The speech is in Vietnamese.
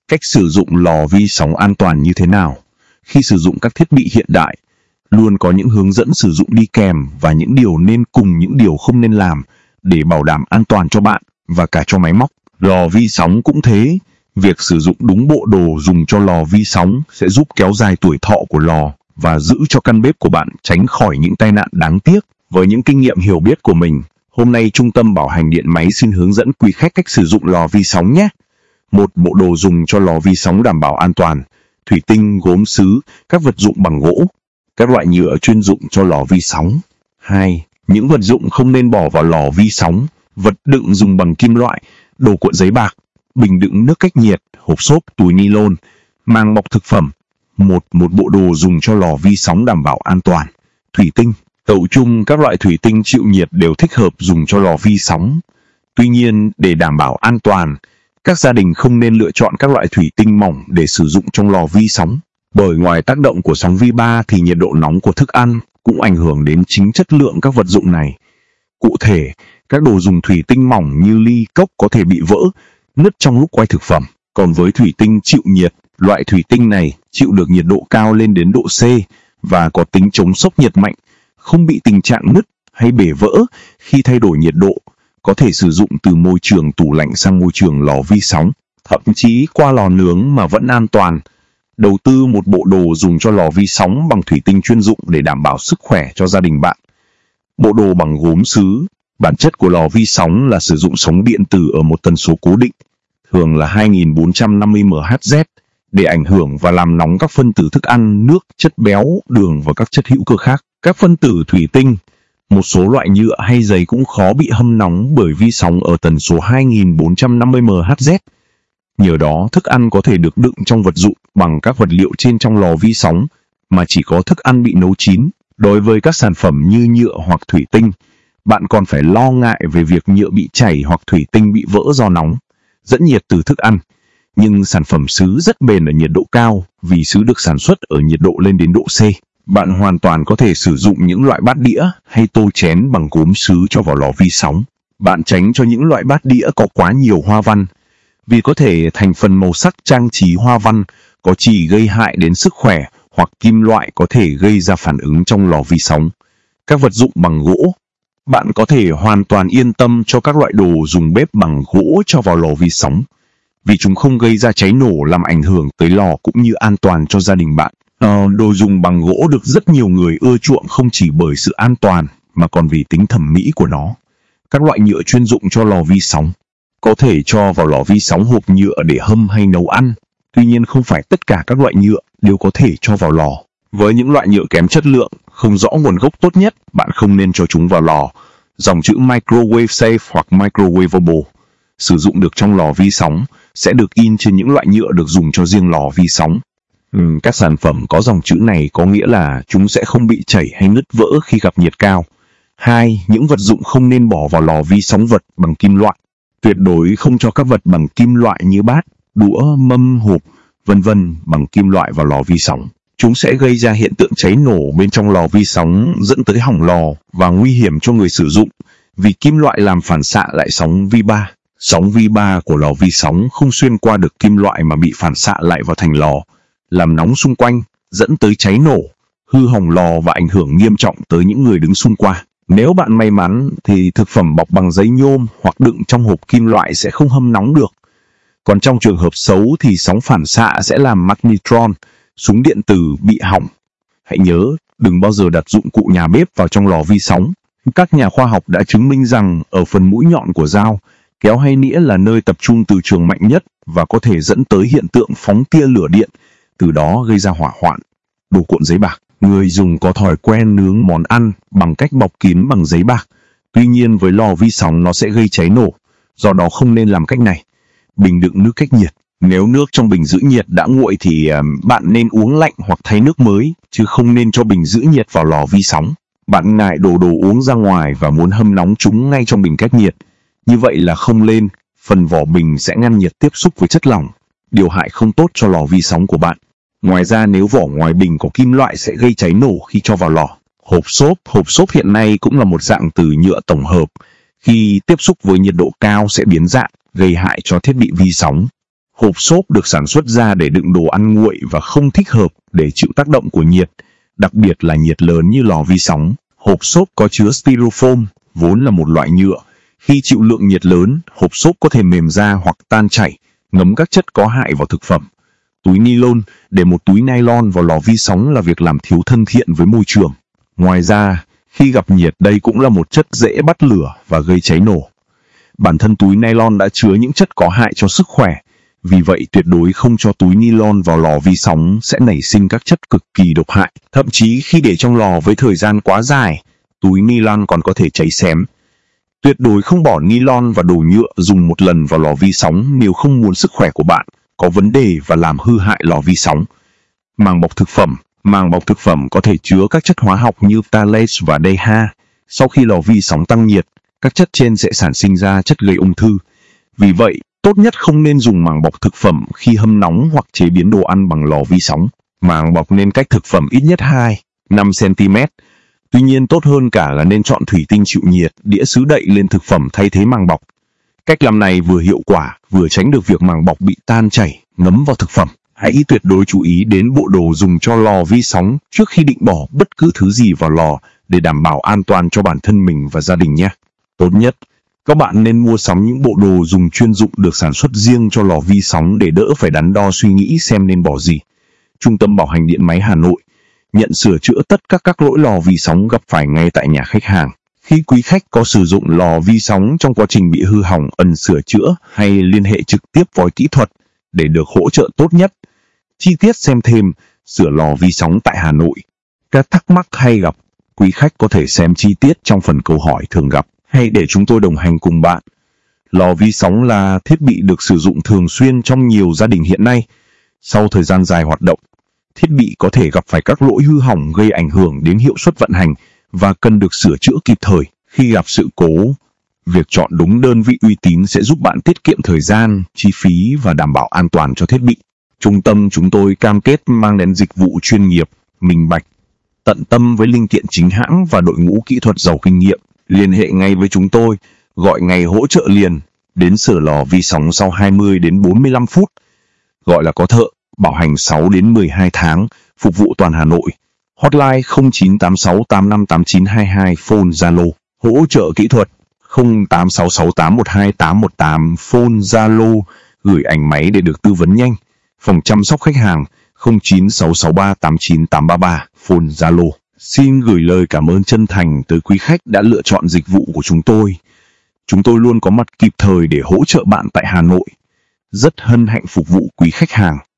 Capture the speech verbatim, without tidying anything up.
Cách sử dụng lò vi sóng an toàn như thế nào? Khi sử dụng các thiết bị hiện đại, luôn có những hướng dẫn sử dụng đi kèm và những điều nên cùng những điều không nên làm để bảo đảm an toàn cho bạn và cả cho máy móc. Lò vi sóng cũng thế, việc sử dụng đúng bộ đồ dùng cho lò vi sóng sẽ giúp kéo dài tuổi thọ của lò và giữ cho căn bếp của bạn tránh khỏi những tai nạn đáng tiếc. Với những kinh nghiệm hiểu biết của mình, hôm nay Trung tâm Bảo hành điện máy xin hướng dẫn quý khách cách sử dụng lò vi sóng nhé. Một bộ đồ dùng cho lò vi sóng đảm bảo an toàn: thủy tinh, gốm sứ, các vật dụng bằng gỗ, các loại nhựa chuyên dụng cho lò vi sóng. Hai. Những vật dụng không nên bỏ vào lò vi sóng: vật đựng dùng bằng kim loại, đồ cuộn giấy bạc, bình đựng nước cách nhiệt, hộp xốp, túi ni lông, màng bọc thực phẩm. Một. Một bộ đồ dùng cho lò vi sóng đảm bảo an toàn: thủy tinh. Tẩu chung các loại thủy tinh chịu nhiệt đều thích hợp dùng cho lò vi sóng. Tuy nhiên, để đảm bảo an toàn, các gia đình không nên lựa chọn các loại thủy tinh mỏng để sử dụng trong lò vi sóng. Bởi ngoài tác động của sóng vi ba thì nhiệt độ nóng của thức ăn cũng ảnh hưởng đến chính chất lượng các vật dụng này. Cụ thể, các đồ dùng thủy tinh mỏng như ly, cốc có thể bị vỡ, nứt trong lúc quay thực phẩm. Còn với thủy tinh chịu nhiệt, loại thủy tinh này chịu được nhiệt độ cao lên đến độ C và có tính chống sốc nhiệt mạnh, không bị tình trạng nứt hay bể vỡ khi thay đổi nhiệt độ, có thể sử dụng từ môi trường tủ lạnh sang môi trường lò vi sóng, thậm chí qua lò nướng mà vẫn an toàn. Đầu tư một bộ đồ dùng cho lò vi sóng bằng thủy tinh chuyên dụng để đảm bảo sức khỏe cho gia đình bạn. Bộ đồ bằng gốm sứ. Bản chất của lò vi sóng là sử dụng sóng điện tử ở một tần số cố định, thường là hai nghìn bốn trăm năm mươi mê ga héc, để ảnh hưởng và làm nóng các phân tử thức ăn, nước, chất béo, đường và các chất hữu cơ khác. Các phân tử thủy tinh, một số loại nhựa hay giấy cũng khó bị hâm nóng bởi vi sóng ở tần số hai nghìn bốn trăm năm mươi mê ga héc. Nhờ đó, thức ăn có thể được đựng trong vật dụng bằng các vật liệu trên trong lò vi sóng, mà chỉ có thức ăn bị nấu chín. Đối với các sản phẩm như nhựa hoặc thủy tinh, bạn còn phải lo ngại về việc nhựa bị chảy hoặc thủy tinh bị vỡ do nóng, dẫn nhiệt từ thức ăn. Nhưng sản phẩm sứ rất bền ở nhiệt độ cao vì sứ được sản xuất ở nhiệt độ lên đến độ C. Bạn hoàn toàn có thể sử dụng những loại bát đĩa hay tô chén bằng gốm sứ cho vào lò vi sóng. Bạn tránh cho những loại bát đĩa có quá nhiều hoa văn, vì có thể thành phần màu sắc trang trí hoa văn có chỉ gây hại đến sức khỏe, hoặc kim loại có thể gây ra phản ứng trong lò vi sóng. Các vật dụng bằng gỗ. Bạn có thể hoàn toàn yên tâm cho các loại đồ dùng bếp bằng gỗ cho vào lò vi sóng, vì chúng không gây ra cháy nổ làm ảnh hưởng tới lò cũng như an toàn cho gia đình bạn. Ờ, đồ dùng bằng gỗ được rất nhiều người ưa chuộng không chỉ bởi sự an toàn mà còn vì tính thẩm mỹ của nó. Các loại nhựa chuyên dụng cho lò vi sóng. Có thể cho vào lò vi sóng hộp nhựa để hâm hay nấu ăn. Tuy nhiên không phải tất cả các loại nhựa đều có thể cho vào lò. Với những loại nhựa kém chất lượng, không rõ nguồn gốc tốt nhất, bạn không nên cho chúng vào lò. Dòng chữ Microwave Safe hoặc Microwavable sử dụng được trong lò vi sóng sẽ được in trên những loại nhựa được dùng cho riêng lò vi sóng. Ừ, các sản phẩm có dòng chữ này có nghĩa là chúng sẽ không bị chảy hay nứt vỡ khi gặp nhiệt cao. Hai. Những vật dụng không nên bỏ vào lò vi sóng: vật bằng kim loại. Tuyệt đối không cho các vật bằng kim loại như bát, đũa, mâm, hộp, vân vân bằng kim loại vào lò vi sóng. Chúng sẽ gây ra hiện tượng cháy nổ bên trong lò vi sóng, dẫn tới hỏng lò và nguy hiểm cho người sử dụng, vì kim loại làm phản xạ lại sóng vi ba. Sóng vi ba của lò vi sóng không xuyên qua được kim loại mà bị phản xạ lại vào thành lò, làm nóng xung quanh, dẫn tới cháy nổ, hư hỏng lò và ảnh hưởng nghiêm trọng tới những người đứng xung quanh. Nếu bạn may mắn thì thực phẩm bọc bằng giấy nhôm hoặc đựng trong hộp kim loại sẽ không hâm nóng được. Còn trong trường hợp xấu thì sóng phản xạ sẽ làm magnetron, súng điện tử, bị hỏng. Hãy nhớ, đừng bao giờ đặt dụng cụ nhà bếp vào trong lò vi sóng. Các nhà khoa học đã chứng minh rằng ở phần mũi nhọn của dao, kéo hay nĩa là nơi tập trung từ trường mạnh nhất và có thể dẫn tới hiện tượng phóng tia lửa điện, từ đó gây ra hỏa hoạn. Đồ cuộn giấy bạc. Người dùng có thói quen nướng món ăn bằng cách bọc kín bằng giấy bạc. Tuy nhiên với lò vi sóng nó sẽ gây cháy nổ, do đó không nên làm cách này. Bình đựng nước cách nhiệt. Nếu nước trong bình giữ nhiệt đã nguội thì uh, bạn nên uống lạnh hoặc thay nước mới, chứ không nên cho bình giữ nhiệt vào lò vi sóng. Bạn ngại đổ đồ uống ra ngoài và muốn hâm nóng chúng ngay trong bình cách nhiệt. Như vậy là không nên, phần vỏ bình sẽ ngăn nhiệt tiếp xúc với chất lỏng, điều hại không tốt cho lò vi sóng của bạn. Ngoài ra nếu vỏ ngoài bình có kim loại sẽ gây cháy nổ khi cho vào lò. Hộp xốp. Hộp xốp hiện nay cũng là một dạng từ nhựa tổng hợp. Khi tiếp xúc với nhiệt độ cao sẽ biến dạng, gây hại cho thiết bị vi sóng. Hộp xốp được sản xuất ra để đựng đồ ăn nguội và không thích hợp để chịu tác động của nhiệt, đặc biệt là nhiệt lớn như lò vi sóng. Hộp xốp có chứa styrofoam, vốn là một loại nhựa. Khi chịu lượng nhiệt lớn, hộp xốp có thể mềm ra hoặc tan chảy, ngấm các chất có hại vào thực phẩm. Túi nylon, để một túi nylon vào lò vi sóng là việc làm thiếu thân thiện với môi trường. Ngoài ra, khi gặp nhiệt đây cũng là một chất dễ bắt lửa và gây cháy nổ. Bản thân túi nylon đã chứa những chất có hại cho sức khỏe, vì vậy tuyệt đối không cho túi nylon vào lò vi sóng sẽ nảy sinh các chất cực kỳ độc hại. Thậm chí khi để trong lò với thời gian quá dài, túi nylon còn có thể cháy xém. Tuyệt đối không bỏ nylon và đồ nhựa dùng một lần vào lò vi sóng nếu không muốn sức khỏe của bạn có vấn đề và làm hư hại lò vi sóng. Màng bọc thực phẩm. Màng bọc thực phẩm có thể chứa các chất hóa học như phthalate và đê hát. Sau khi lò vi sóng tăng nhiệt, các chất trên sẽ sản sinh ra chất gây ung thư. Vì vậy, tốt nhất không nên dùng màng bọc thực phẩm khi hâm nóng hoặc chế biến đồ ăn bằng lò vi sóng. Màng bọc nên cách thực phẩm ít nhất hai đến năm xăng-ti-mét. Tuy nhiên tốt hơn cả là nên chọn thủy tinh chịu nhiệt, đĩa sứ đậy lên thực phẩm thay thế màng bọc. Cách làm này vừa hiệu quả, vừa tránh được việc màng bọc bị tan chảy, ngấm vào thực phẩm. Hãy tuyệt đối chú ý đến bộ đồ dùng cho lò vi sóng trước khi định bỏ bất cứ thứ gì vào lò để đảm bảo an toàn cho bản thân mình và gia đình nhé. Tốt nhất, các bạn nên mua sắm những bộ đồ dùng chuyên dụng được sản xuất riêng cho lò vi sóng để đỡ phải đắn đo suy nghĩ xem nên bỏ gì. Trung tâm Bảo hành Điện máy Hà Nội nhận sửa chữa tất cả các lỗi lò vi sóng gặp phải ngay tại nhà khách hàng. Khi quý khách có sử dụng lò vi sóng trong quá trình bị hư hỏng, cần sửa chữa hay liên hệ trực tiếp với kỹ thuật để được hỗ trợ tốt nhất. Chi tiết xem thêm sửa lò vi sóng tại Hà Nội. Các thắc mắc hay gặp, quý khách có thể xem chi tiết trong phần câu hỏi thường gặp hay để chúng tôi đồng hành cùng bạn. Lò vi sóng là thiết bị được sử dụng thường xuyên trong nhiều gia đình hiện nay. Sau thời gian dài hoạt động, thiết bị có thể gặp phải các lỗi hư hỏng gây ảnh hưởng đến hiệu suất vận hành và cần được sửa chữa kịp thời. Khi gặp sự cố, việc chọn đúng đơn vị uy tín sẽ giúp bạn tiết kiệm thời gian, chi phí và đảm bảo an toàn cho thiết bị. Trung tâm chúng tôi cam kết mang đến dịch vụ chuyên nghiệp, minh bạch, tận tâm với linh kiện chính hãng và đội ngũ kỹ thuật giàu kinh nghiệm. Liên hệ ngay với chúng tôi, gọi ngày hỗ trợ liền, đến sửa lò vi sóng sau hai mươi đến bốn mươi lăm phút. Gọi là có thợ, bảo hành sáu đến mười hai tháng, phục vụ toàn Hà Nội. Hotline không chín tám sáu tám năm tám chín hai hai, phone Zalo. Hỗ trợ kỹ thuật không tám sáu sáu tám một hai tám một tám, phone Zalo. Gửi ảnh máy để được tư vấn nhanh. Phòng chăm sóc khách hàng không chín sáu sáu ba tám chín tám ba ba, phone Zalo. Xin gửi lời cảm ơn chân thành tới quý khách đã lựa chọn dịch vụ của chúng tôi. Chúng tôi luôn có mặt kịp thời để hỗ trợ bạn tại Hà Nội. Rất hân hạnh phục vụ quý khách hàng.